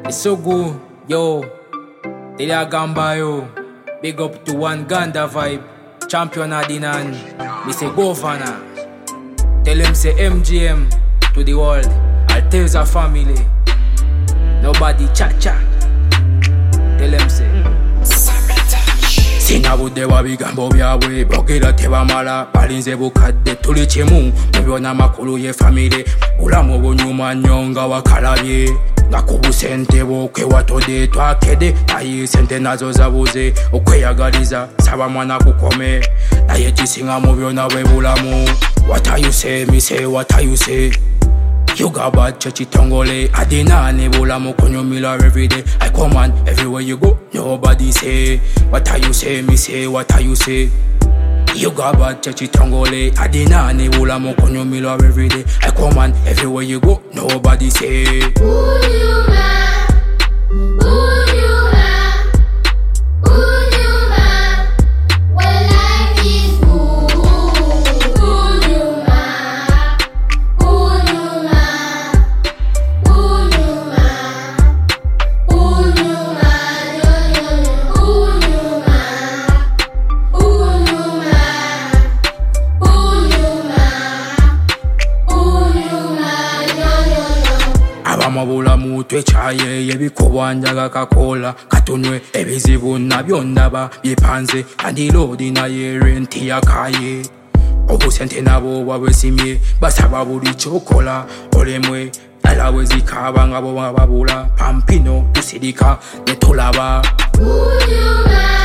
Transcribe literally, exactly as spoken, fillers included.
It's so good, yo. Delia Gamba, yo. Big up to one Ganda vibe. Champion Adinan. Me say governor. Tell him say M G M to the world. Alteza family. Nobody cha cha. Tell him say. Sina budewa bigambo byawe bogera tebamala balinze bukadde tuli kimu mubyona makulu ye family ulamu bunyuma nyonga wakalabye ngakubusente bokwe watode twakede naye sente nazo zabuze okweyagaliza saba mwana kukome naye kisinga mubyona bwe bulamu. What are you say, me say what are you say? You got bad churchy tongole Adina nebula mukonyomila every day. I command everywhere you go, nobody say. What are you say, me say, what are you say? You got bad churchy tongole Adina nebula mukonyomila every day. I command everywhere you go, nobody say. Who you man? Who you man? Who you man? When life is good. Who you man? Who you man? Who you man? Who you man? Who you man? Who you man? Who you man? Who you man? Abamabula mutwe chaye yebikuba njaga kakola katunwe ebizibu nabyo ndaba bipanze andilodi naye renti yakaye obusente nabo babesimye basaba buli chokola olemwe alawe zikaba ngabo babula pampino tusirika netulaba. Who you man?